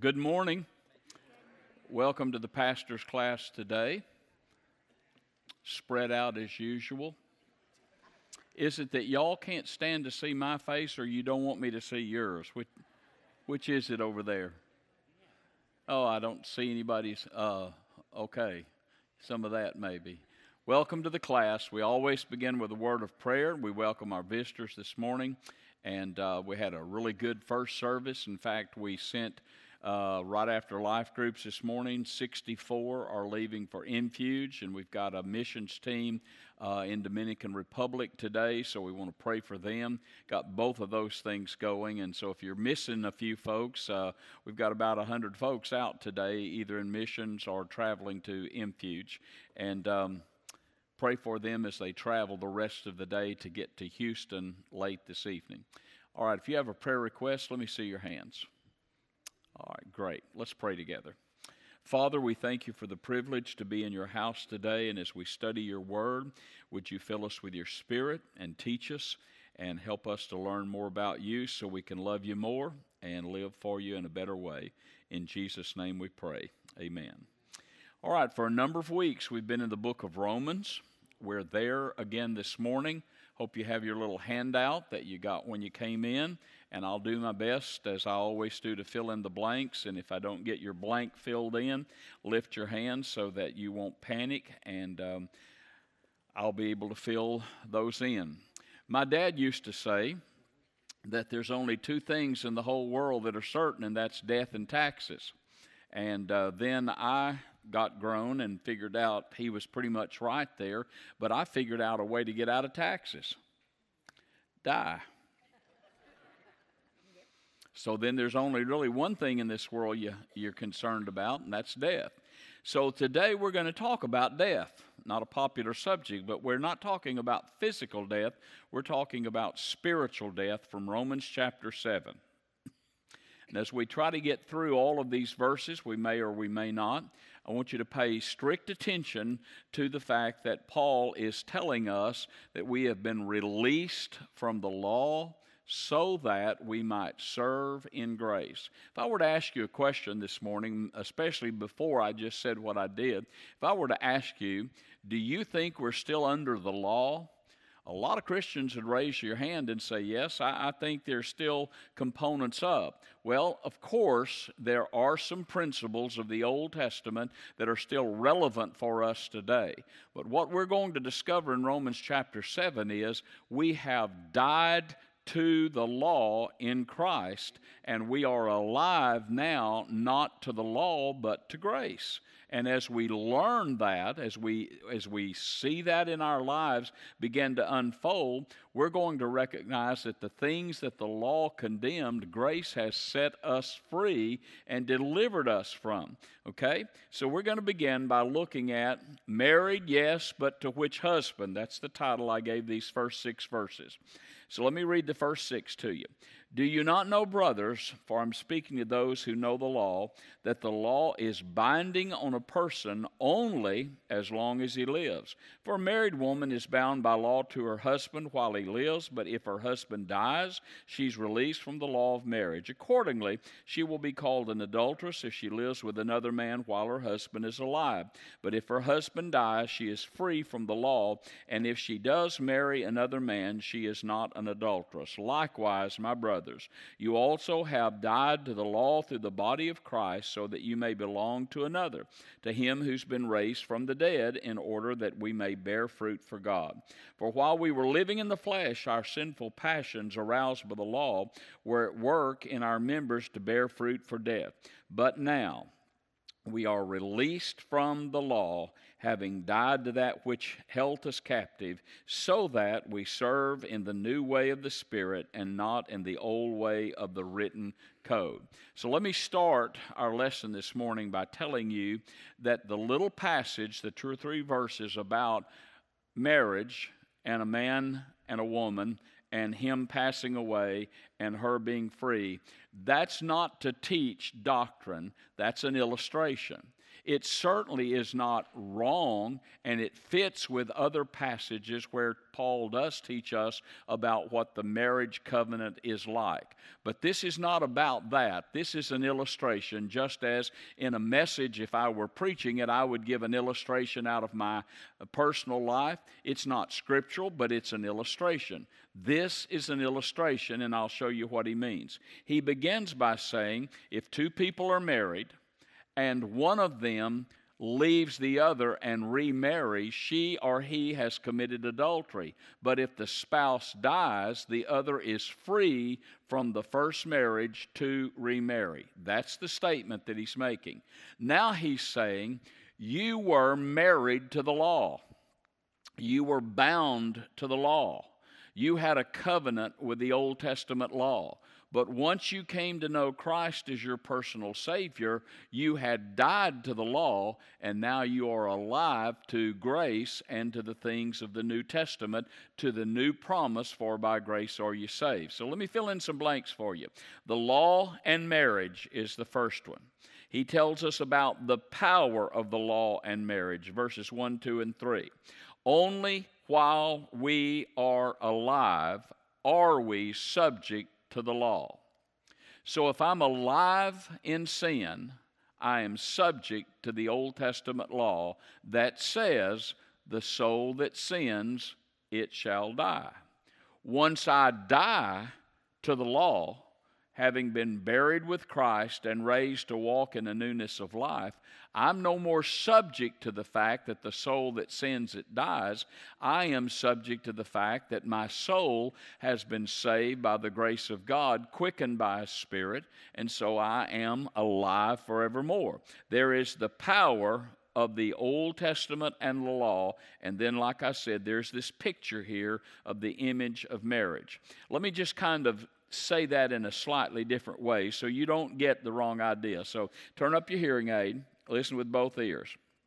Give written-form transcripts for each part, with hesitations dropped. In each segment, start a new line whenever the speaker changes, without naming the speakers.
Good morning. Welcome to the pastor's class today. Spread out as usual. Is it that y'all can't stand to see my face, or you don't want me to see yours? Which is it over there? Oh, I don't see anybody's. Okay, some of that maybe. Welcome to the class. We always begin with a word of prayer. We welcome our visitors this morning, and we had a really good first service. In fact, we sent right after life groups this morning, 64 are leaving for Infuge, and we've got a missions team in Dominican Republic today, so we want to pray for them. Got both of those things going, and so if you're missing a few folks, we've got about 100 folks out today, either in missions or traveling to Infuge, and pray for them as they travel the rest of the day to get to Houston late this evening. All right, if you have a prayer request, let me see your hands. All right, great. Let's pray together. Father, we thank you for the privilege to be in your house today, and as we study your word, would you fill us with your spirit and teach us and help us to learn more about you so we can love you more and live for you in a better way. In Jesus' name we pray. Amen. All right, for a number of weeks, we've been in the book of Romans. We're there again this morning. Hope you have your little handout that you got when you came in. And I'll do my best, as I always do, to fill in the blanks. And if I don't get your blank filled in, lift your hand so that you won't panic, and I'll be able to fill those in. My dad used to say that there's only two things in the whole world that are certain, and that's death and taxes. And then I got grown and figured out he was pretty much right there, but I figured out a way to get out of taxes. Die. So then there's only really one thing in this world you're concerned about, and that's death. So today we're going to talk about death. Not a popular subject, but we're not talking about physical death. We're talking about spiritual death from Romans chapter 7. And as we try to get through all of these verses, we may or we may not, I want you to pay strict attention to the fact that Paul is telling us that we have been released from the law so that we might serve in grace. If I were to ask you a question this morning, especially before I just said what I did, if I were to ask you, do you think we're still under the law? A lot of Christians would raise your hand and say, yes, I think there's still components of. Well, of course, there are some principles of the Old Testament that are still relevant for us today. But what we're going to discover in Romans chapter 7 is we have died to the law in Christ, and we are alive now, not to the law, but to grace. And as we learn that, as we see that in our lives begin to unfold, we're going to recognize that the things that the law condemned, grace has set us free and delivered us from. Okay? So we're going to begin by looking at married, yes, but to which husband? That's the title I gave these first 6 verses. So let me read the first 6 to you. Do you not know, brothers, for I'm speaking to those who know the law, that the law is binding on a person only as long as he lives? For a married woman is bound by law to her husband while he lives, but if her husband dies, she's released from the law of marriage. Accordingly, she will be called an adulteress if she lives with another man while her husband is alive. But if her husband dies, she is free from the law, and if she does marry another man, she is not an adulteress. Likewise, my brothers, you also have died to the law through the body of Christ, so that you may belong to another, to him who's been raised from the dead, in order that we may bear fruit for God. For while we were living in the flesh, our sinful passions, aroused by the law, were at work in our members to bear fruit for death. But now we are released from the law, having died to that which held us captive, so that we serve in the new way of the Spirit and not in the old way of the written code. So let me start our lesson this morning by telling you that the little passage, the 2 or 3 verses about marriage and a man and a woman and him passing away and her being free, that's not to teach doctrine. That's an illustration. It certainly is not wrong, and it fits with other passages where Paul does teach us about what the marriage covenant is like. But this is not about that. This is an illustration, just as in a message, if I were preaching it, I would give an illustration out of my personal life. It's not scriptural, but it's an illustration. This is an illustration, and I'll show you what he means. He begins by saying, if two people are married, and one of them leaves the other and remarries, she or he has committed adultery. But if the spouse dies, the other is free from the first marriage to remarry. That's the statement that he's making. Now he's saying, you were married to the law. You were bound to the law. You had a covenant with the Old Testament law. But once you came to know Christ as your personal Savior, you had died to the law, and now you are alive to grace and to the things of the New Testament, to the new promise, for by grace are you saved. So let me fill in some blanks for you. The law and marriage is the first one. He tells us about the power of the law and marriage, verses 1, 2, and 3. Only while we are alive are we subject to the law. So if I'm alive in sin, I am subject to the Old Testament law that says, the soul that sins, it shall die. Once I die to the law, having been buried with Christ and raised to walk in the newness of life, I'm no more subject to the fact that the soul that sins, it dies. I am subject to the fact that my soul has been saved by the grace of God, quickened by His Spirit, and so I am alive forevermore. There is the power of the Old Testament and the law, and then, like I said, there's this picture here of the image of marriage. Let me just kind of say that in a slightly different way so you don't get the wrong idea. So turn up your hearing aid. Listen with both ears.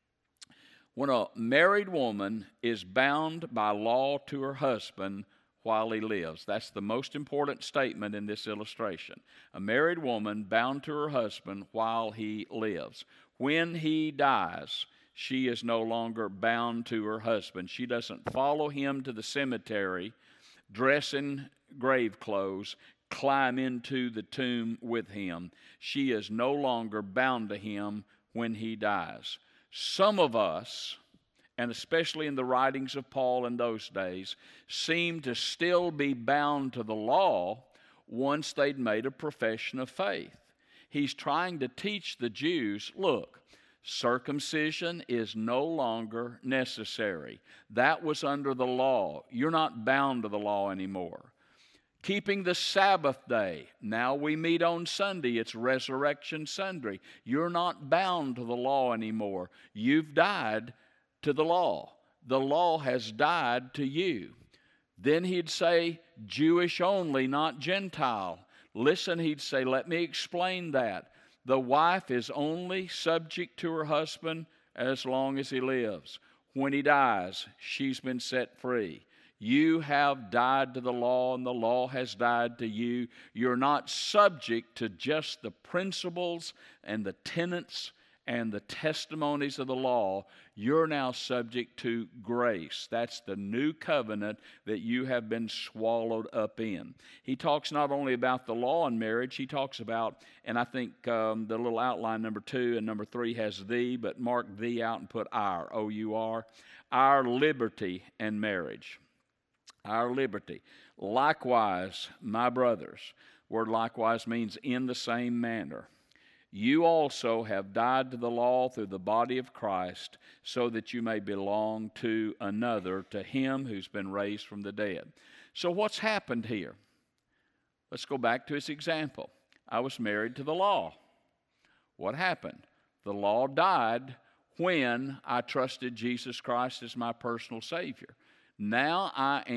When a married woman is bound by law to her husband while he lives, that's the most important statement in this illustration. A married woman bound to her husband while he lives. When he dies, she is no longer bound to her husband. She doesn't follow him to the cemetery, dress in grave clothes, climb into the tomb with him. She is no longer bound to him when he dies. Some of us, and especially in the writings of Paul in those days, seem to still be bound to the law once they'd made a profession of faith. He's trying to teach the Jews, look, circumcision is no longer necessary. That was under the law. You're not bound to the law anymore. Keeping the Sabbath day. Now we meet on Sunday. It's Resurrection Sunday. You're not bound to the law anymore. You've died to the law. The law has died to you. Then he'd say, Jewish only, not Gentile. Listen, he'd say, let me explain that. The wife is only subject to her husband as long as he lives. When he dies, she's been set free. You have died to the law, and the law has died to you. You're not subject to just the principles and the tenets and the testimonies of the law. You're now subject to grace. That's the new covenant that you have been swallowed up in. He talks not only about the law in marriage, he talks about, and I think the little outline number 2 and number 3 has thee, but mark thee out and put our, O-U-R, our liberty and marriage. Our liberty. Likewise, my brothers, word likewise means in the same manner. You also have died to the law through the body of Christ, so that you may belong to another, to him who's been raised from the dead. So what's happened here? Let's go back to his example. I was married to the law. What happened? The law died when I trusted Jesus Christ as my personal Savior. Now I am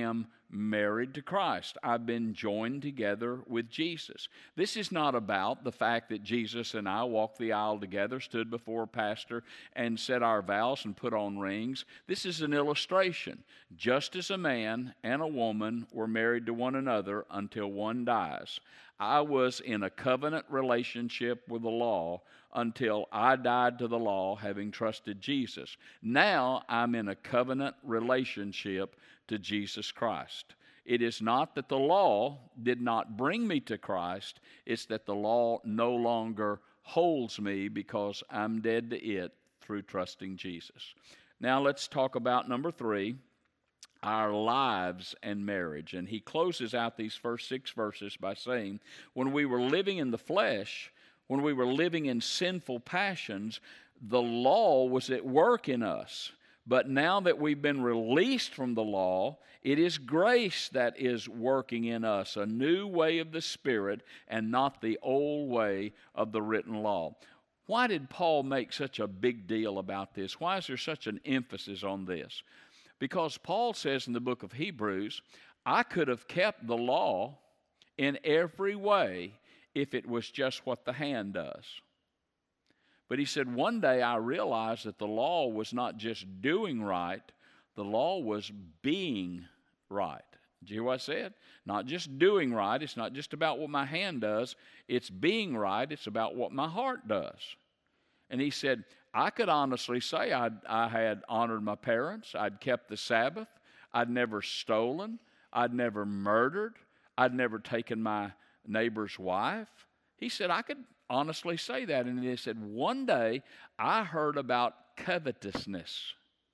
married to Christ. I've been joined together with Jesus. This is not about the fact that Jesus and I walked the aisle together, stood before a pastor, and said our vows and put on rings. This is an illustration. Just as a man and a woman were married to one another until one dies, I was in a covenant relationship with the law until I died to the law, having trusted Jesus. Now I'm in a covenant relationship to Jesus Christ. It is not that the law did not bring me to Christ, it's that the law no longer holds me because I'm dead to it through trusting Jesus. Now let's talk about number 3, our lives and marriage. And he closes out these first 6 verses by saying, when we were living in the flesh, when we were living in sinful passions, the law was at work in us. But now that we've been released from the law, it is grace that is working in us, a new way of the Spirit and not the old way of the written law. Why did Paul make such a big deal about this? Why is there such an emphasis on this? Because Paul says in the book of Hebrews, I could have kept the law in every way if it was just what the hand does. But he said, one day I realized that the law was not just doing right, the law was being right. Did you hear what I said? Not just doing right. It's not just about what my hand does. It's being right. It's about what my heart does. And he said, I could honestly say I had honored my parents. I'd kept the Sabbath. I'd never stolen. I'd never murdered. I'd never taken my neighbor's wife. He said, I could honestly say that. And he said, one day I heard about covetousness.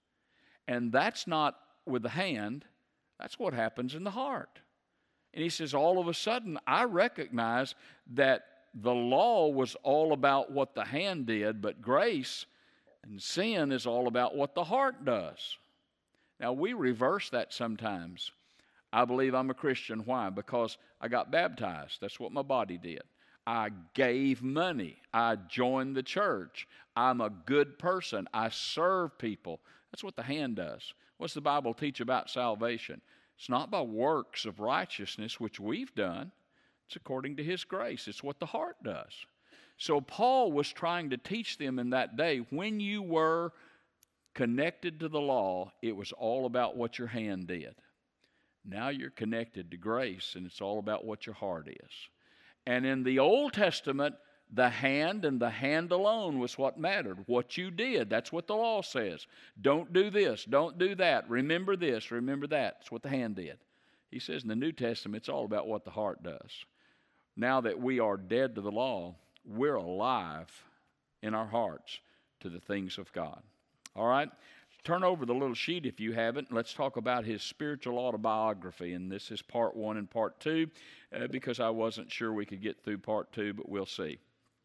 And that's not with the hand. That's what happens in the heart. And he says, all of a sudden, I recognize that the law was all about what the hand did, but grace and sin is all about what the heart does. Now, we reverse that sometimes. I believe I'm a Christian. Why? Because I got baptized. That's what my body did. I gave money. I joined the church. I'm a good person. I serve people. That's what the hand does. What's the Bible teach about salvation? It's not by works of righteousness, which we've done. It's according to His grace. It's what the heart does. So Paul was trying to teach them in that day, when you were connected to the law, it was all about what your hand did. Now you're connected to grace, and it's all about what your heart is. And in the Old Testament, the hand and the hand alone was what mattered. What you did, that's what the law says. Don't do this, don't do that. Remember this, remember that. It's what the hand did. He says in the New Testament, it's all about what the heart does. Now that we are dead to the law, we're alive in our hearts to the things of God. All right? Turn over the little sheet if you haven't. Let's talk about his spiritual autobiography. And this is part 1 and part 2 because I wasn't sure we could get through part 2, but we'll see.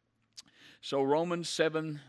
So Romans 7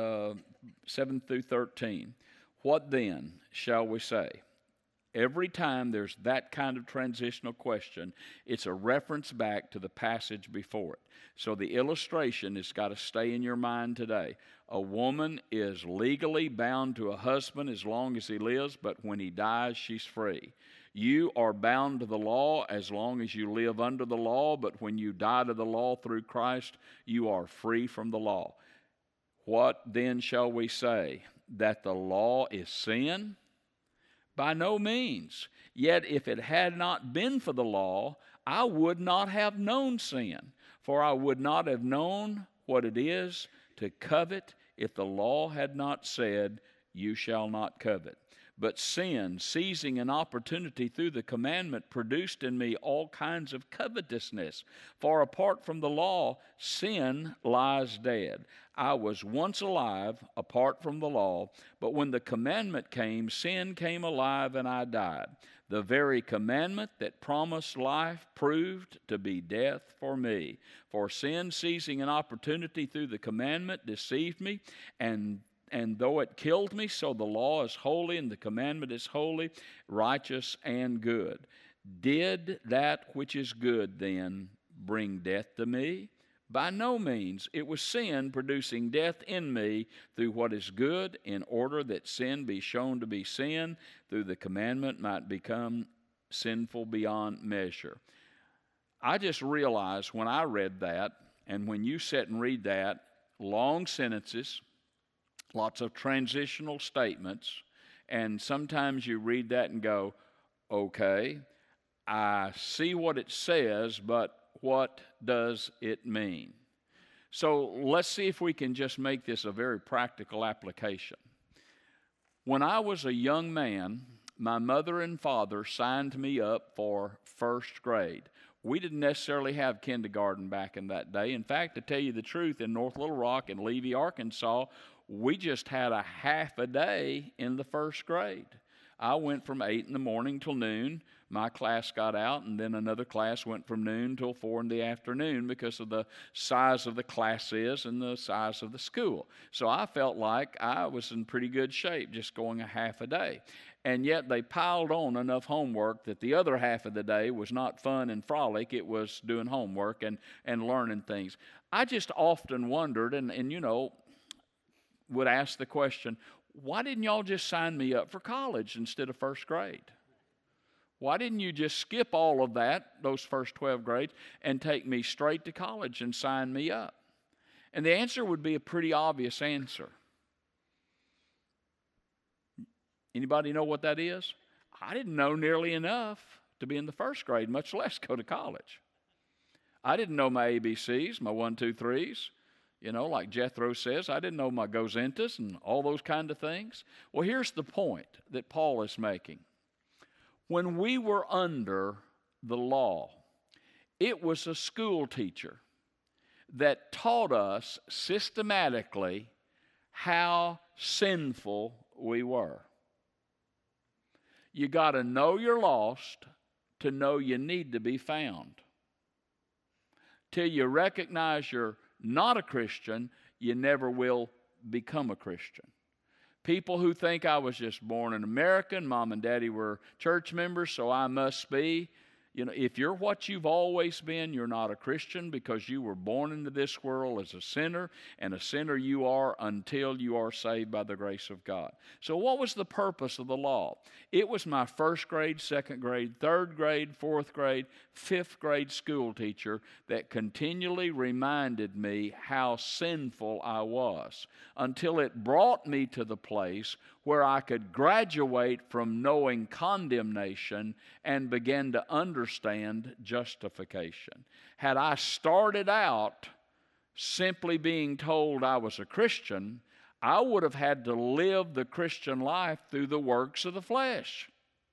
through 13. What then shall we say? Every time there's that kind of transitional question, it's a reference back to the passage before it. So the illustration has got to stay in your mind today. A woman is legally bound to a husband as long as he lives, but when he dies, she's free. You are bound to the law as long as you live under the law, but when you die to the law through Christ, you are free from the law. What then shall we say? That the law is sin? By no means. Yet if it had not been for the law, I would not have known sin, for I would not have known what it is to covet if the law had not said, you shall not covet. But sin, seizing an opportunity through the commandment, produced in me all kinds of covetousness. For apart from the law, sin lies dead. I was once alive apart from the law, but when the commandment came, sin came alive and I died. The very commandment that promised life proved to be death for me. For sin, seizing an opportunity through the commandment, deceived me, and though it killed me, so the law is holy and the commandment is holy, righteous, and good. Did that which is good then bring death to me? By no means. It was sin producing death in me through what is good, in order that sin be shown to be sin, through the commandment might become sinful beyond measure. I just realized when I read that, and when you sit and read that, long sentences, lots of transitional statements, and sometimes you read that and go, okay, I see what it says, but what does it mean? So let's see if we can just make this a very practical application. When I was a young man, my mother and father signed me up for first grade. We didn't necessarily have kindergarten back in that day. In fact, to tell you the truth, in North Little Rock and Levy, Arkansas, we just had a half a day in the first grade. I went from 8 in the morning till noon. My class got out, and then another class went from noon till 4 in the afternoon because of the size of the classes and the size of the school. So I felt like I was in pretty good shape just going a half a day. And yet they piled on enough homework that the other half of the day was not fun and frolic. It was doing homework and learning things. I just often wondered and would ask the question, why didn't y'all just sign me up for college instead of first grade? Why didn't you just skip all of that, those first 12 grades, and take me straight to college and sign me up? And the answer would be a pretty obvious answer. Anybody know what that is? I didn't know nearly enough to be in the first grade, much less go to college. I didn't know my ABCs, my 1, 2, 3s. Like Jethro says, I didn't know my Gozentas and all those kind of things. Well, here's the point that Paul is making. When we were under the law, it was a school teacher that taught us systematically how sinful we were. You got to know you're lost to know you need to be found. Till you recognize you're not a Christian, you never will become a Christian. People who think I was just born an American, mom and daddy were church members, so I must be. If you're what you've always been, you're not a Christian because you were born into this world as a sinner, and a sinner you are until you are saved by the grace of God. So what was the purpose of the law? It was my first grade, second grade, third grade, fourth grade, fifth grade school teacher that continually reminded me how sinful I was until it brought me to the place where I could graduate from knowing condemnation and begin to understand justification. Had I started out simply being told I was a Christian, I would have had to live the Christian life through the works of the flesh.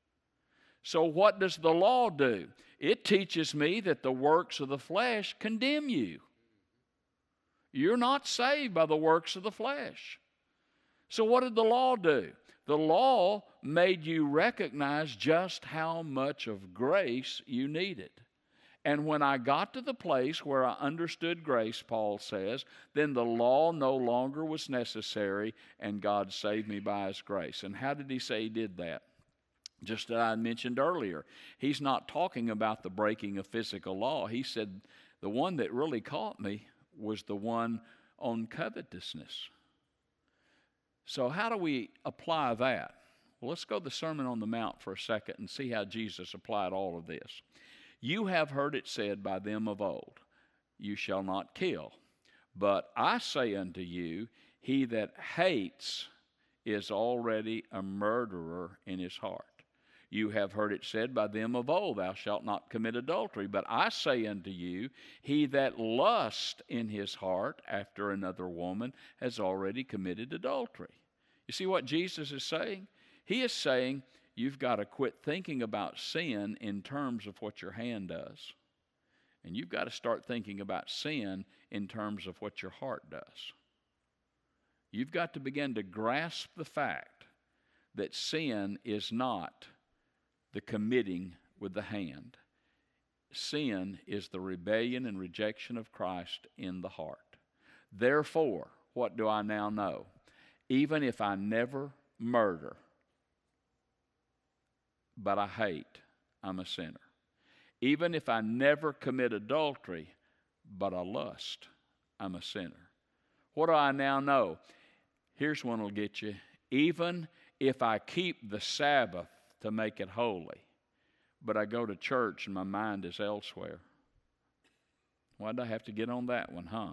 So what does the law do? It teaches me that the works of the flesh condemn you. You're not saved by the works of the flesh. So what did the law do? The law made you recognize just how much of grace you needed. And when I got to the place where I understood grace, Paul says, then the law no longer was necessary and God saved me by His grace. And how did He say He did that? Just as I mentioned earlier, He's not talking about the breaking of physical law. He said the one that really caught me was the one on covetousness. So how do we apply that? Well, let's go to the Sermon on the Mount for a second and see how Jesus applied all of this. You have heard it said by them of old, you shall not kill. But I say unto you, he that hates is already a murderer in his heart. You have heard it said by them of old, thou shalt not commit adultery. But I say unto you, he that lusts in his heart after another woman has already committed adultery. You see what Jesus is saying? He is saying you've got to quit thinking about sin in terms of what your hand does. And you've got to start thinking about sin in terms of what your heart does. You've got to begin to grasp the fact that sin is not the committing with the hand. Sin is the rebellion and rejection of Christ in the heart. Therefore, what do I now know? Even if I never murder, but I hate, I'm a sinner. Even if I never commit adultery, but I lust, I'm a sinner. What do I now know? Here's one that'll get you. Even if I keep the Sabbath to make it holy, but I go to church and my mind is elsewhere. Why did I have to get on that one, huh?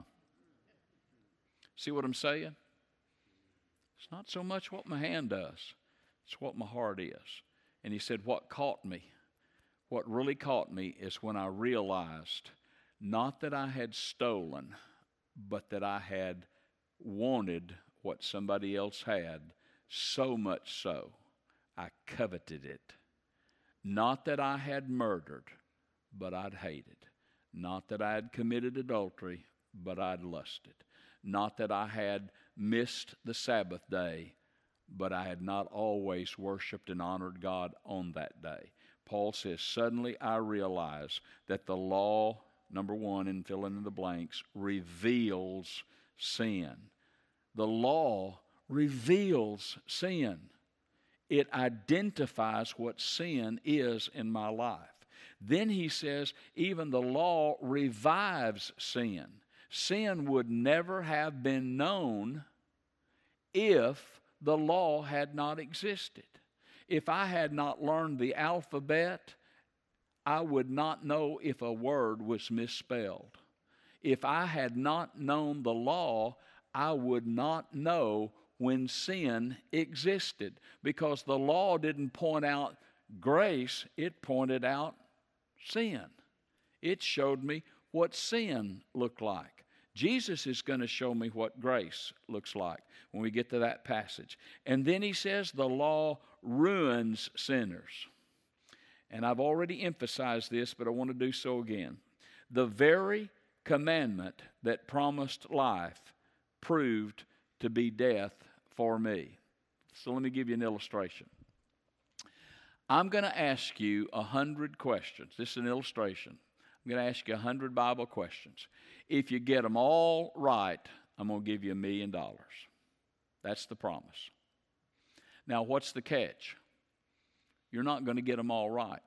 See what I'm saying? It's not so much what my hand does, it's what my heart is. And he said, what caught me, what really caught me is when I realized not that I had stolen, but that I had wanted what somebody else had, so much so I coveted it. Not that I had murdered, but I'd hated. Not that I had committed adultery, but I'd lusted. Not that I had missed the Sabbath day, but I had not always worshiped and honored God on that day. Paul says, suddenly I realized that the law, number one, and fill in the blanks, reveals sin. The law reveals sin. It identifies what sin is in my life. Then he says, even the law revives sin. Sin would never have been known if the law had not existed. If I had not learned the alphabet, I would not know if a word was misspelled. If I had not known the law, I would not know when sin existed, because the law didn't point out grace, it pointed out sin. It showed me what sin looked like. Jesus is going to show me what grace looks like when we get to that passage. And then he says the law ruins sinners. And I've already emphasized this, but I want to do so again. The very commandment that promised life proved to be death for me. So let me give you an illustration. I'm going to ask you 100 questions. This is an illustration. I'm going to ask you 100 Bible questions. If you get them all right, I'm going to give you $1 million. That's the promise. Now, what's the catch? You're not going to get them all right.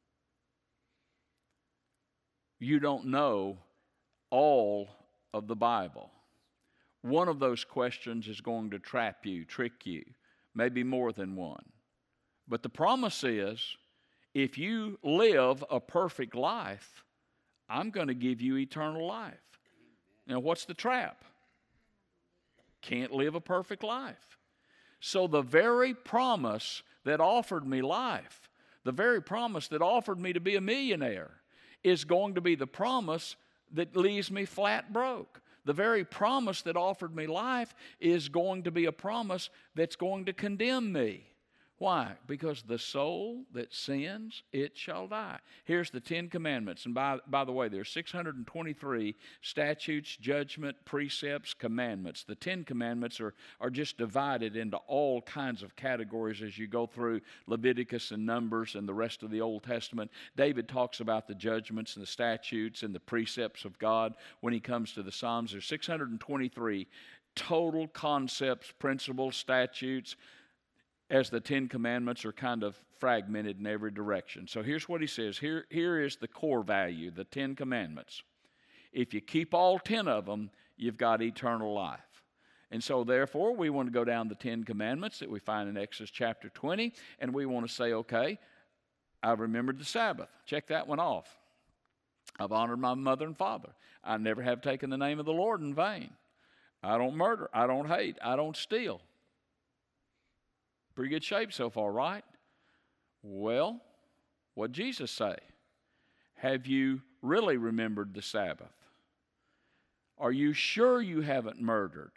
You don't know all of the Bible. One of those questions is going to trap you, trick you, maybe more than one. But the promise is, if you live a perfect life, I'm going to give you eternal life. Now, what's the trap? Can't live a perfect life. So the very promise that offered me life, the very promise that offered me to be a millionaire, is going to be the promise that leaves me flat broke. The very promise that offered me life is going to be a promise that's going to condemn me. Why? Because the soul that sins, it shall die. Here's the 10 Commandments. And by the way, there's 623 statutes, judgment, precepts, commandments. The 10 Commandments are just divided into all kinds of categories as you go through Leviticus and Numbers and the rest of the Old Testament. David talks about the judgments and the statutes and the precepts of God when he comes to the Psalms. There's 623 total concepts, principles, statutes, as the 10 Commandments are kind of fragmented in every direction. So here's what he says. Here is the core value, the 10 Commandments. If you keep all 10 of them, you've got eternal life. And so therefore, we want to go down the 10 Commandments that we find in Exodus chapter 20, and we want to say, okay, I've remembered the Sabbath. Check that one off. I've honored my mother and father. I never have taken the name of the Lord in vain. I don't murder. I don't hate. I don't steal. Pretty good shape so far, right? Well, what'd Jesus say? Have you really remembered the Sabbath? Are you sure you haven't murdered?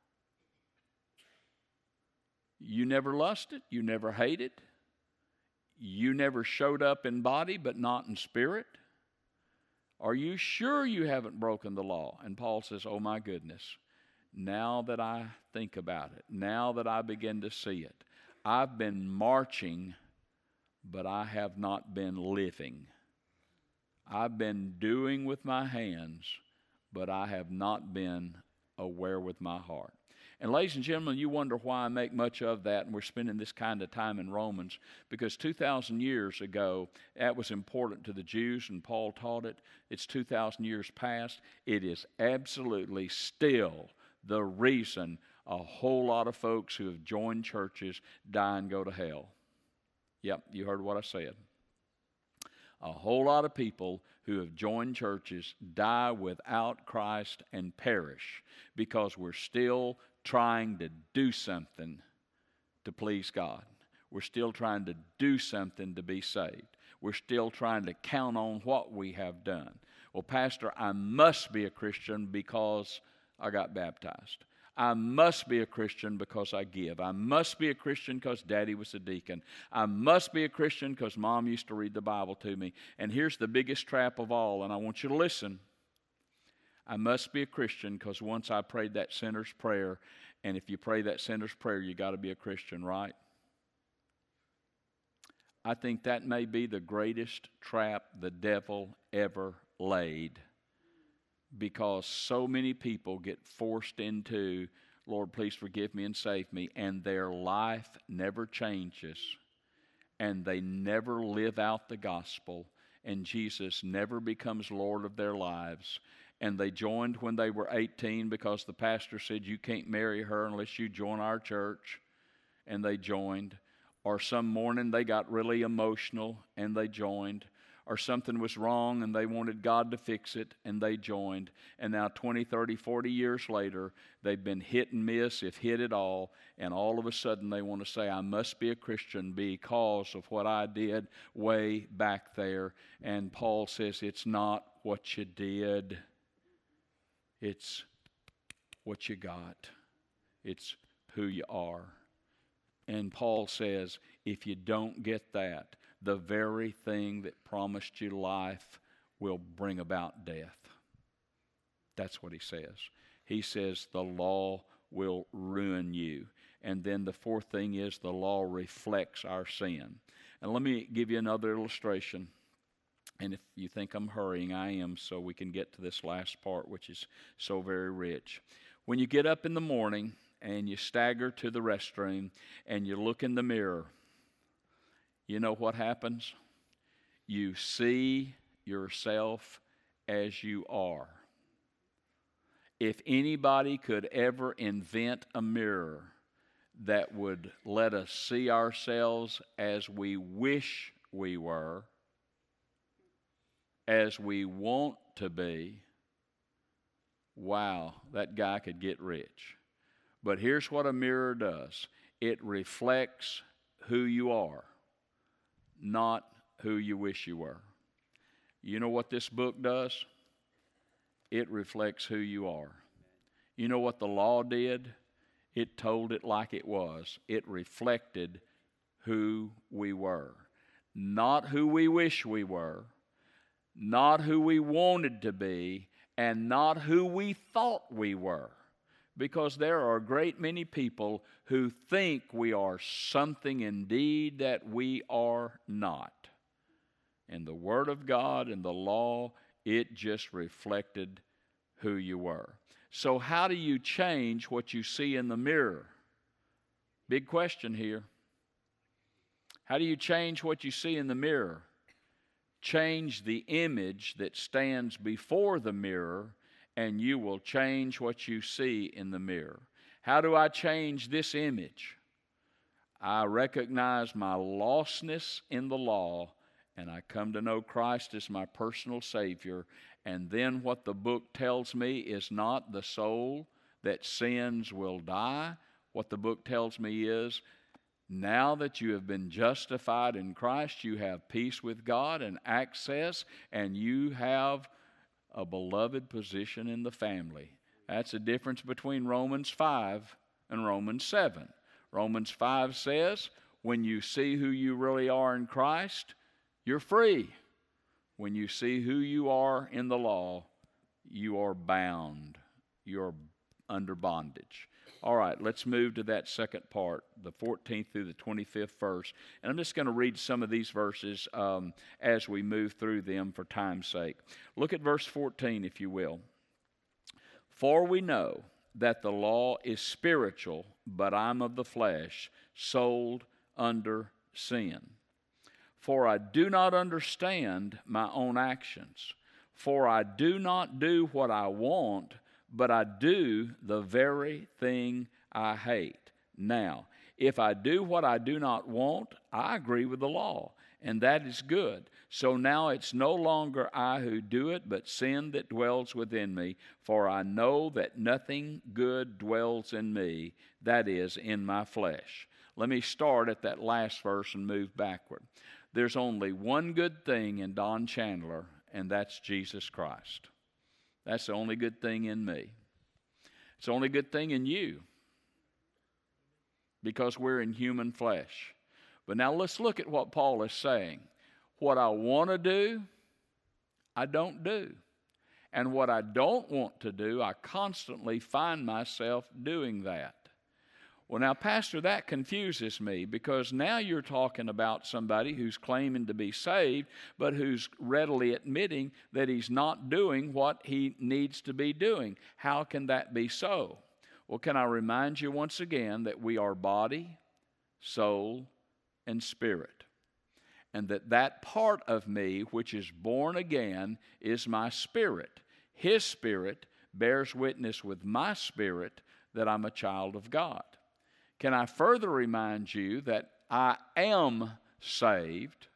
You never lusted? You never hated? You never showed up in body but not in spirit? Are you sure you haven't broken the law? And Paul says, oh my goodness, now that I think about it, now that I begin to see it, I've been marching, but I have not been living. I've been doing with my hands, but I have not been aware with my heart. And ladies and gentlemen, you wonder why I make much of that, and we're spending this kind of time in Romans, because 2,000 years ago, that was important to the Jews, and Paul taught it. It's 2,000 years past. It is absolutely still the reason a whole lot of folks who have joined churches die and go to hell. Yep, you heard what I said. a whole lot of people who have joined churches die without Christ and perish because we're still trying to do something to please God. We're still trying to do something to be saved. We're still trying to count on what we have done. Well, Pastor, I must be a Christian because I got baptized. I must be a Christian because I give. I must be a Christian because Daddy was a deacon. I must be a Christian because Mom used to read the Bible to me. And here's the biggest trap of all, and I want you to listen. I must be a Christian because once I prayed that sinner's prayer, and if you pray that sinner's prayer, you got to be a Christian, right? I think that may be the greatest trap the devil ever laid, because so many people get forced into, Lord, please forgive me and save me, and their life never changes, and they never live out the gospel, and Jesus never becomes Lord of their lives. And they joined when they were 18 because the pastor said, you can't marry her unless you join our church, and they joined. Or some morning they got really emotional and they joined. Or something was wrong and they wanted God to fix it and they joined. And now 20, 30, 40 years later, they've been hit and miss, if hit at all, and all of a sudden they want to say, I must be a Christian because of what I did way back there. And Paul says it's not what you did, it's what you got. It's who you are. And Paul says, if you don't get that, the very thing that promised you life will bring about death. That's what he says. He says the law will ruin you. And then the fourth thing is the law reflects our sin. And let me give you another illustration. And if you think I'm hurrying, I am, so we can get to this last part, which is so very rich. When you get up in the morning and you stagger to the restroom and you look in the mirror, you know what happens? You see yourself as you are. If anybody could ever invent a mirror that would let us see ourselves as we wish we were, as we want to be, wow, that guy could get rich. But here's what a mirror does. It reflects who you are, not who you wish you were. You know what this book does? It reflects who you are. You know what the law did? It told it like it was. It reflected who we were. Not who we wish we were, not who we wanted to be, and not who we thought we were. Because there are a great many people who think we are something indeed that we are not. And the Word of God and the law, it just reflected who you were. So how do you change what you see in the mirror? Big question here. How do you change what you see in the mirror? Change the image that stands before the mirror, and you will change what you see in the mirror. How do I change this image? I recognize my lostness in the law, and I come to know Christ as my personal Savior. And then what the book tells me is not the soul that sins will die. What the book tells me is, now that you have been justified in Christ, you have peace with God and access, and you have a beloved position in the family. That's the difference between Romans 5 and Romans 7. Romans 5 says, when you see who you really are in Christ, you're free. When you see who you are in the law, you are bound. You're under bondage. All right, let's move to that second part, the 14th through the 25th verse. And I'm just going to read some of these verses as we move through them for time's sake. Look at verse 14, if you will. For we know that the law is spiritual, but I'm of the flesh, sold under sin. For I do not understand my own actions. For I do not do what I want, but I do the very thing I hate. Now, if I do what I do not want, I agree with the law, and that is good. So now it's no longer I who do it, but sin that dwells within me. For I know that nothing good dwells in me, that is, in my flesh. Let me start at that last verse and move backward. There's only one good thing in Don Chandler, and that's Jesus Christ. That's the only good thing in me. It's the only good thing in you, because we're in human flesh. But now let's look at what Paul is saying. What I want to do, I don't do. And what I don't want to do, I constantly find myself doing that. Well, now, Pastor, that confuses me, because now you're talking about somebody who's claiming to be saved, but who's readily admitting that he's not doing what he needs to be doing. How can that be so? Well, can I remind you once again that we are body, soul, and spirit, and that part of me which is born again is my spirit. His Spirit bears witness with my spirit that I'm a child of God. Can I further remind you that I am saved,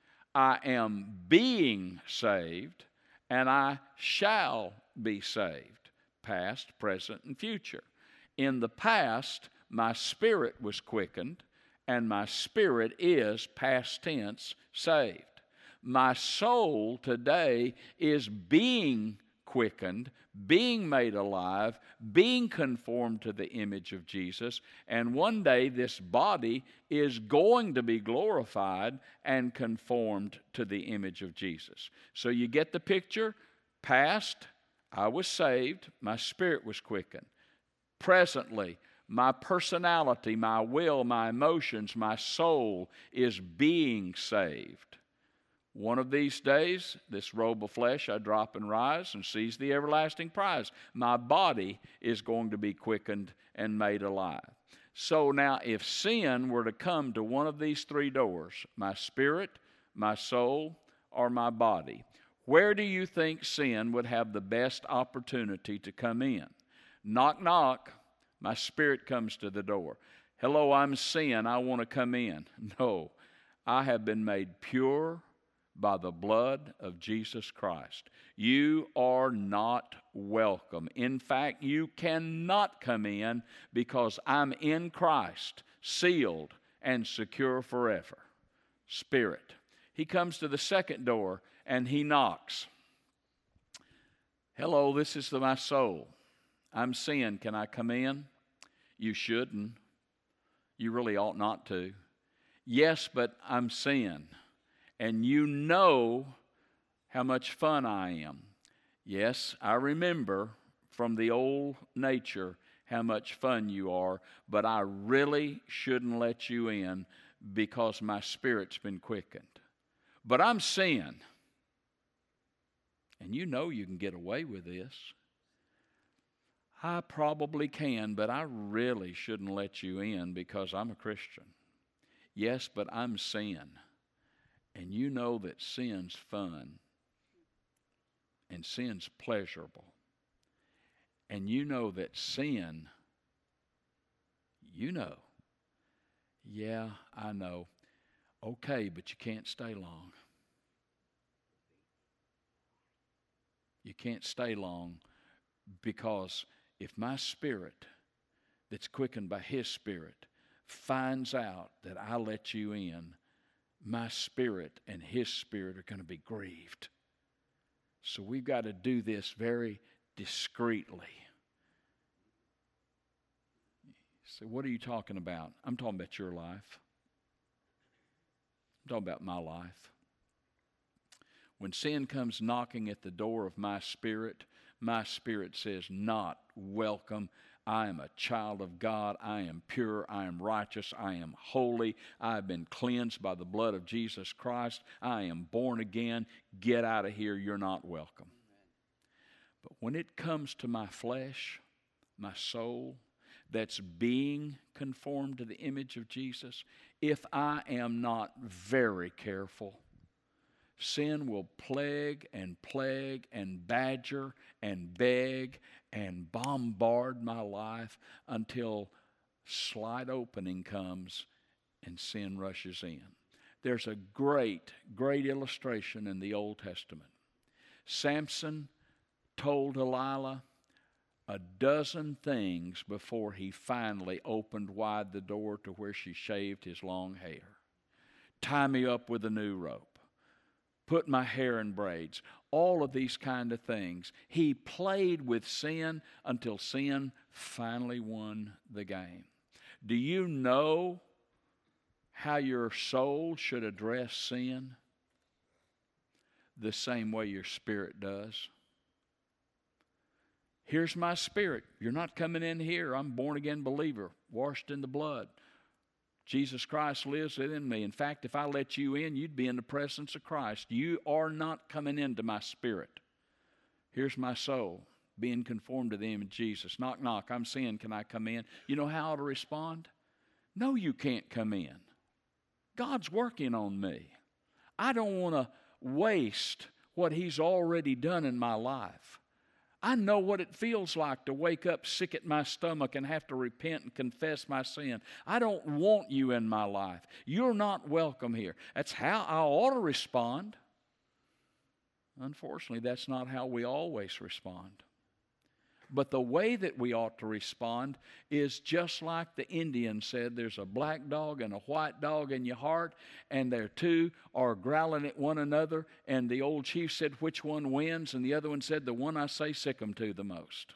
I am being saved, and I shall be saved, past, present, and future. In the past, my spirit was quickened, and my spirit is, past tense, saved. My soul today is being quickened, being made alive, being conformed to the image of Jesus, and one day this body is going to be glorified and conformed to the image of Jesus. So you get the picture? Past, I was saved, my spirit was quickened. Presently, my personality, my will, my emotions, my soul is being saved. One of these days, this robe of flesh I drop and rise and seize the everlasting prize. My body is going to be quickened and made alive. So now, if sin were to come to one of these three doors, my spirit, my soul, or my body, where do you think sin would have the best opportunity to come in? Knock, knock. My spirit comes to the door. Hello, I'm sin. I want to come in. No, I have been made pure by the blood of Jesus Christ. You are not welcome. In fact, you cannot come in, because I'm in Christ, sealed and secure forever. Spirit. He comes to the second door and he knocks. Hello, this is my soul. I'm sin. Can I come in? You shouldn't. You really ought not to. Yes, but I'm sin. And you know how much fun I am. Yes, I remember from the old nature how much fun you are, but I really shouldn't let you in because my spirit's been quickened. But I'm sin. And you know you can get away with this. I probably can, but I really shouldn't let you in because I'm a Christian. Yes, but I'm sin. And you know that sin's fun and sin's pleasurable. And you know that sin, yeah, I know. Okay, but you can't stay long. You can't stay long, because if my spirit that's quickened by His Spirit finds out that I let you in, my spirit and His Spirit are going to be grieved. So we've got to do this very discreetly. So what are you talking about? I'm talking about your life. I'm talking about my life. When sin comes knocking at the door of my spirit says, not welcome. I am a child of God. I am pure. I am righteous. I am holy. I have been cleansed by the blood of Jesus Christ. I am born again. Get out of here. You're not welcome. But when it comes to my flesh, my soul, that's being conformed to the image of Jesus, if I am not very careful, sin will plague and badger and beg and bombard my life until slight opening comes and sin rushes in. There's a great, great illustration in the Old Testament. Samson told Delilah a dozen things before he finally opened wide the door to where she shaved his long hair. Tie me up with a new rope. Put my hair in braids. All of these kind of things. He played with sin until sin finally won the game. Do you know how your soul should address sin? The same way your spirit does. Here's my spirit. You're not coming in here. I'm a born-again believer, washed in the blood. Jesus Christ lives within me. In fact, if I let you in, you'd be in the presence of Christ. You are not coming into my spirit. Here's my soul, being conformed to the image of Jesus. Knock, knock. I'm sin. Can I come in? You know how to respond? No, you can't come in. God's working on me. I don't want to waste what He's already done in my life. I know what it feels like to wake up sick at my stomach and have to repent and confess my sin. I don't want you in my life. You're not welcome here. That's how I ought to respond. Unfortunately, that's not how we always respond. But the way that we ought to respond is just like the Indian said, there's a black dog and a white dog in your heart, and their two are growling at one another, and the old chief said, which one wins? And the other one said, the one I say sick 'em to the most.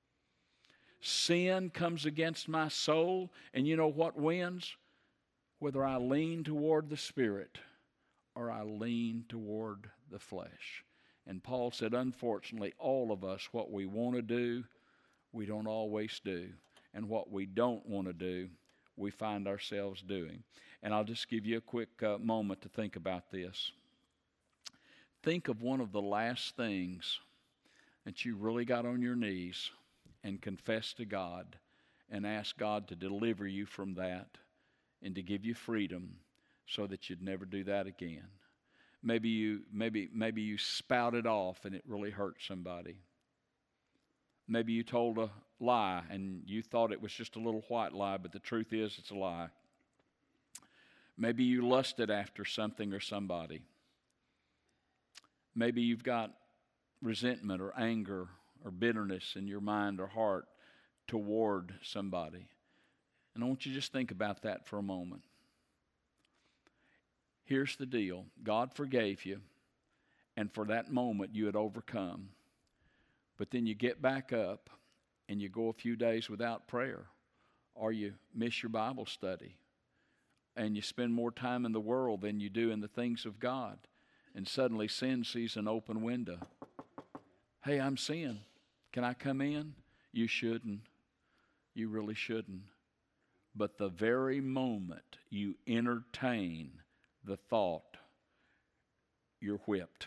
Sin comes against my soul, and you know what wins? Whether I lean toward the Spirit or I lean toward the flesh. And Paul said, unfortunately, all of us, what we want to do, we don't always do. And what we don't want to do, we find ourselves doing. And I'll just give you a quick moment to think about this. Think of one of the last things that you really got on your knees and confessed to God and asked God to deliver you from that and to give you freedom so that you'd never do that again. Maybe you spouted off and it really hurt somebody. Maybe you told a lie and you thought it was just a little white lie, but the truth is it's a lie. Maybe you lusted after something or somebody. Maybe you've got resentment or anger or bitterness in your mind or heart toward somebody. And I want you to just think about that for a moment. Here's the deal. God forgave you, and for that moment you had overcome. But then you get back up and you go a few days without prayer, or you miss your Bible study, and you spend more time in the world than you do in the things of God, and suddenly sin sees an open window. Hey, I'm sin. Can I come in? You shouldn't. You really shouldn't. But the very moment you entertain the thought, you're whipped.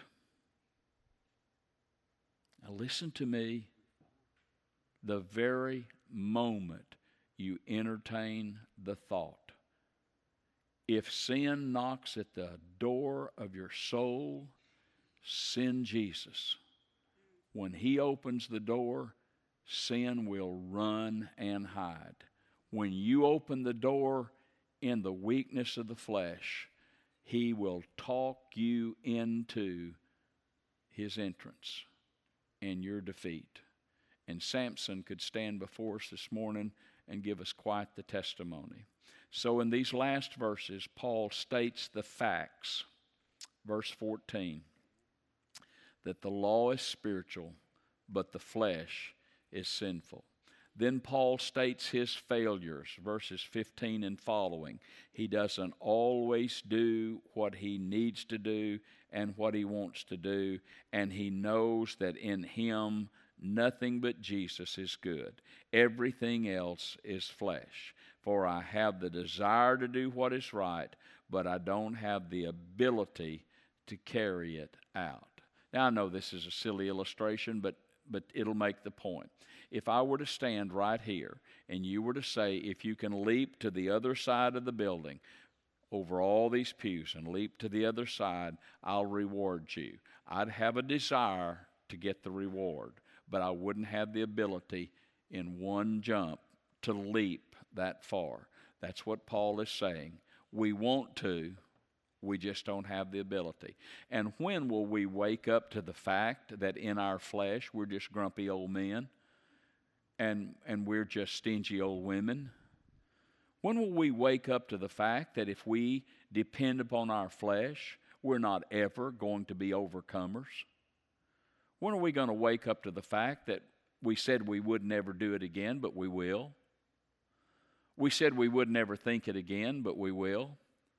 Now listen to me. The very moment you entertain the thought, if sin knocks at the door of your soul, send Jesus. When He opens the door, sin will run and hide. When you open the door in the weakness of the flesh, He will talk you into His entrance and your defeat. And Samson could stand before us this morning and give us quite the testimony. So in these last verses, Paul states the facts. Verse 14, that the law is spiritual, but the flesh is sinful. Then Paul states his failures, verses 15 and following. He doesn't always do what he needs to do and what he wants to do, and he knows that in him nothing but Jesus is good. Everything else is flesh. For I have the desire to do what is right, but I don't have the ability to carry it out. Now I know this is a silly illustration, but it'll make the point. If I were to stand right here and you were to say, if you can leap to the other side of the building over all these pews and leap to the other side, I'll reward you. I'd have a desire to get the reward, but I wouldn't have the ability in one jump to leap that far. That's what Paul is saying. We want to, We just don't have the ability. And when will we wake up to the fact that in our flesh we're just grumpy old men and we're just stingy old women? When will we wake up to the fact that if we depend upon our flesh, we're not ever going to be overcomers? When are we going to wake up to the fact that we said we would never do it again, but we will? We said we would never think it again, but we will.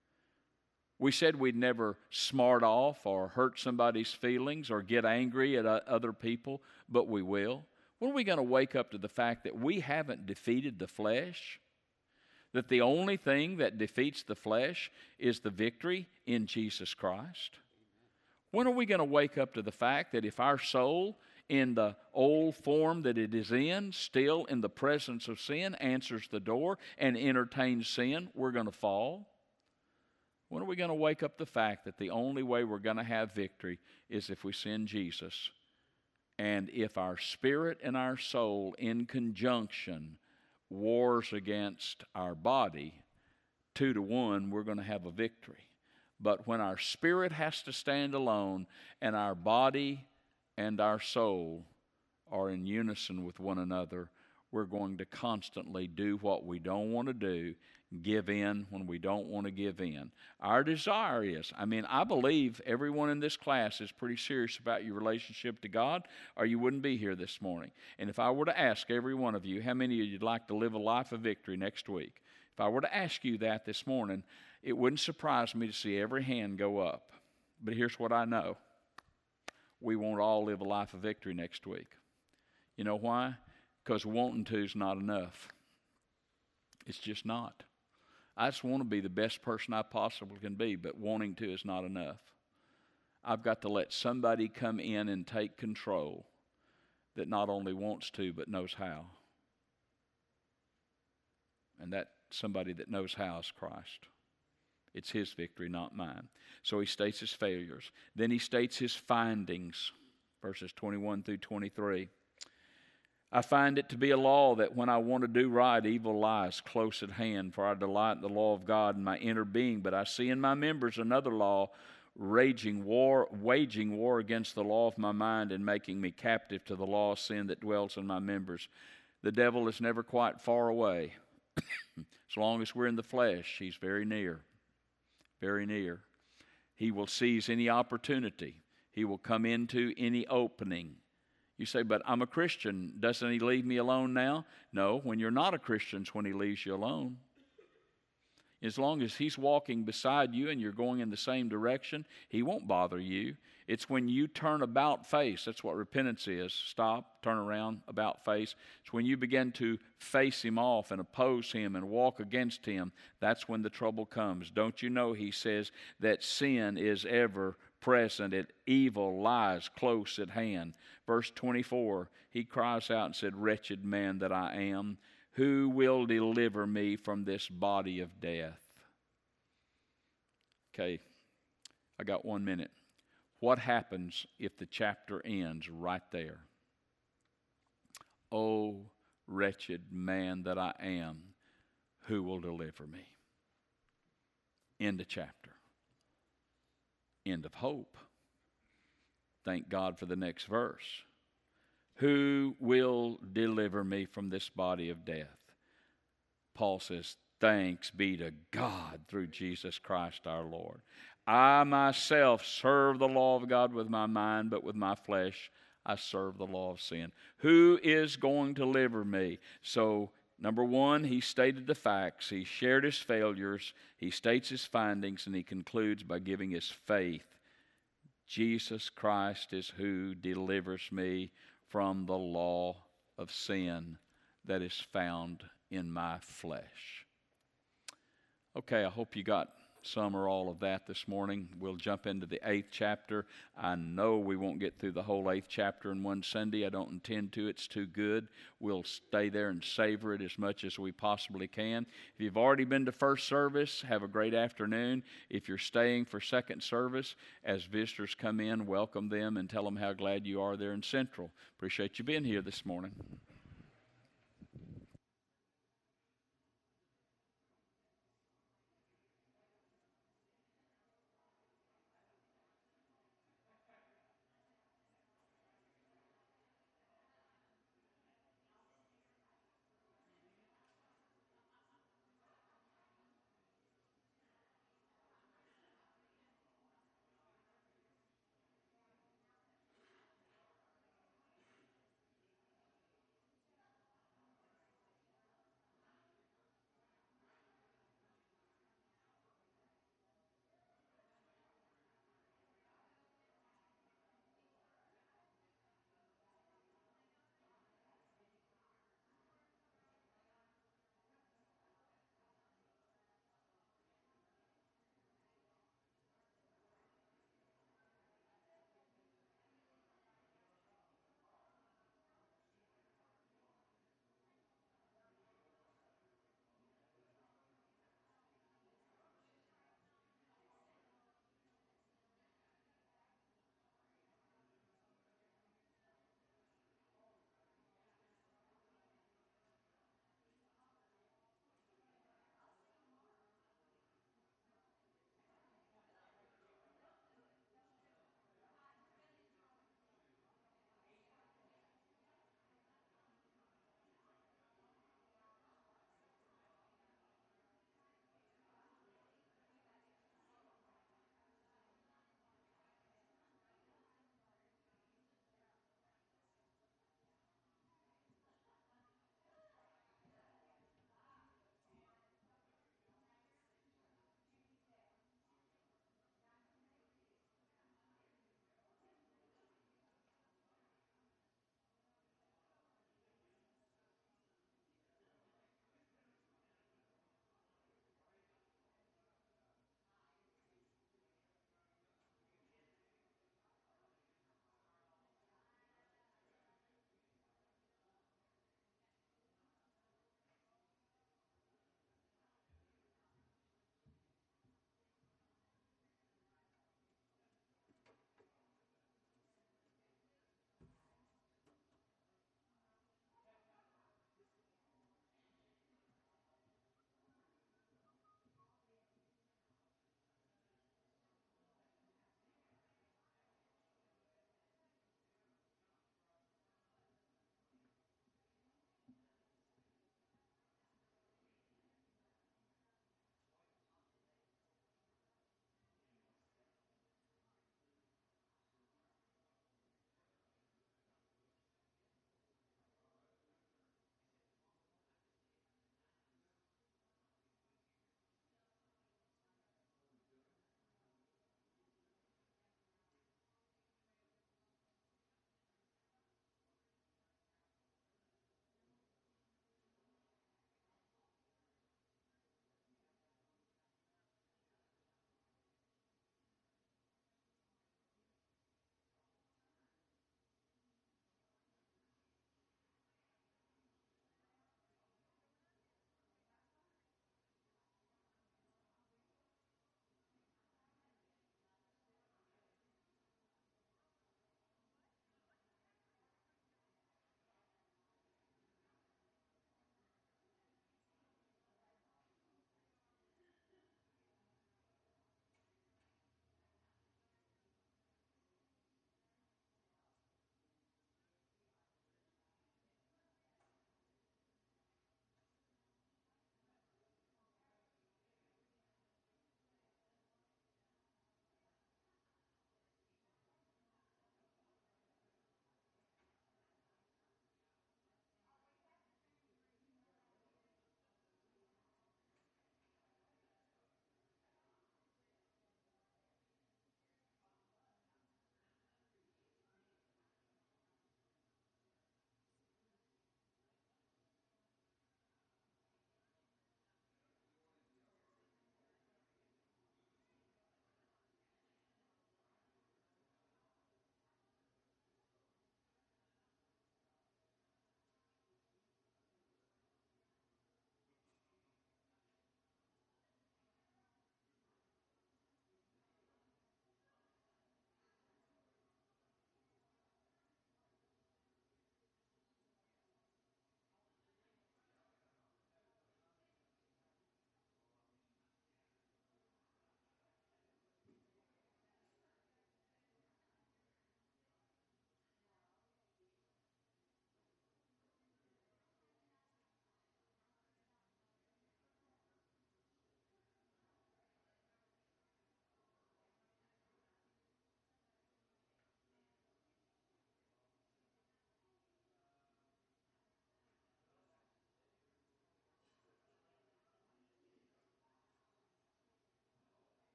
We said we'd never smart off or hurt somebody's feelings or get angry at other people, but we will. When are we going to wake up to the fact that we haven't defeated the flesh? That the only thing that defeats the flesh is the victory in Jesus Christ? When are we going to wake up to the fact that if our soul, in the old form that it is in, still in the presence of sin, answers the door and entertains sin, we're going to fall? When are we going to wake up the fact that the only way we're going to have victory is if we send Jesus? And if our spirit and our soul in conjunction wars against our body, 2-1, we're going to have a victory. But when our spirit has to stand alone and our body and our soul are in unison with one another, we're going to constantly do what we don't want to do, give in when we don't want to give in. Our desire is, I believe everyone in this class is pretty serious about your relationship to God, or you wouldn't be here this morning. And if I were to ask every one of you, how many of you'd like to live a life of victory next week? If I were to ask you that this morning, it wouldn't surprise me to see every hand go up. But here's what I know. We won't all live a life of victory next week. You know why? Because wanting to is not enough. It's just not. I just want to be the best person I possibly can be, but wanting to is not enough. I've got to let somebody come in and take control that not only wants to, but knows how. And that somebody that knows how is Christ. It's his victory, not mine. So he states his failures. Then he states his findings, verses 21 through 23. I find it to be a law that when I want to do right, evil lies close at hand. For I delight in the law of God in my inner being. But I see in my members another law, waging war against the law of my mind and making me captive to the law of sin that dwells in my members. The devil is never quite far away. As long as we're in the flesh, he's very near. Very near. He will seize any opportunity. He will come into any opening. You say, but I'm a Christian. Doesn't he leave me alone now? No, when you're not a Christian is when he leaves you alone. As long as he's walking beside you and you're going in the same direction, he won't bother you. It's when you turn about face. That's what repentance is. Stop, turn around, about face. It's when you begin to face him off and oppose him and walk against him. That's when the trouble comes. Don't you know, he says, that sin is ever present and evil lies close at hand. Verse 24, he cries out and said, wretched man that I am, who will deliver me from this body of death? Okay, I got 1 minute. What happens if the chapter ends right there? Oh, wretched man that I am, who will deliver me? End of chapter. End of hope. Thank God for the next verse. Who will deliver me from this body of death? Paul says, thanks be to God through Jesus Christ our Lord. I myself serve the law of God with my mind, but with my flesh I serve the law of sin. Who is going to deliver me? So, number one, he stated the facts. He shared his failures. He states his findings, and he concludes by giving his faith. Jesus Christ is who delivers me from the law of sin that is found in my flesh. Okay, I hope you got some or all of that this morning. We'll jump into the 8th chapter. I know we won't get through the whole 8th chapter in one Sunday. I don't intend to. It's too good. We'll stay there and savor it as much as we possibly can. If you've already been to first service, have a great afternoon. If you're staying for second service, as visitors come in, welcome them and tell them how glad you are there in Central. Appreciate you being here this morning.